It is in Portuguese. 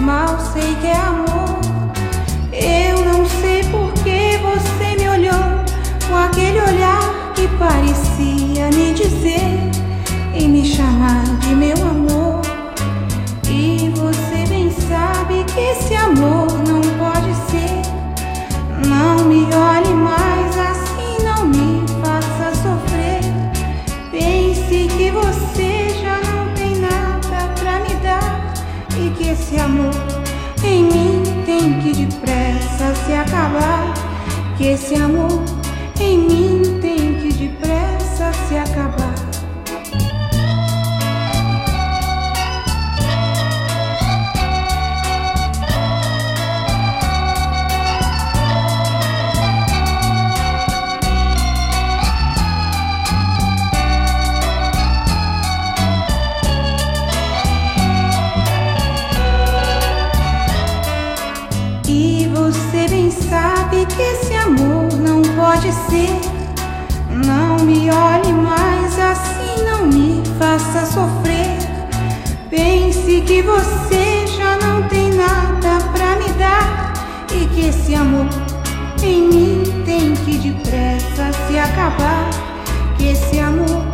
mal sei que é amor. Eu não sei por que você me olhou com aquele olhar que parecia me dizer e me chamar de meu amor. E você bem sabe que esse amor não pode ser. Não me olhe mais assim, não me faça sofrer. Pense que você já não tem nada pra me dar e que esse amor em mim tem que depressa se acabar. Que esse amor em mim tem que depressa se acabar. E você bem sabe que esse amor não pode ser. Não me olhe mais assim, não me faça sofrer. Pense que você já não tem nada pra me dar e que esse amor em mim tem que depressa se acabar. Que esse amor